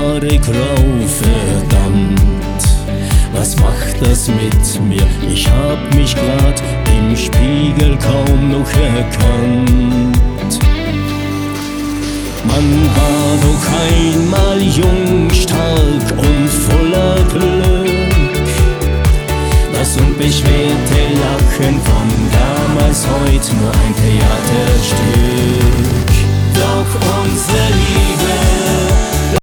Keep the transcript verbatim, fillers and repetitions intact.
Haare grau verdammt. Was macht das mit mir? Ich hab mich grad im Spiegel kaum noch erkannt. Man war doch einmal jung, stark und voller Glück. Das unbeschwerte Lachen von damals, heute nur ein Theaterstück. Doch unsere Liebe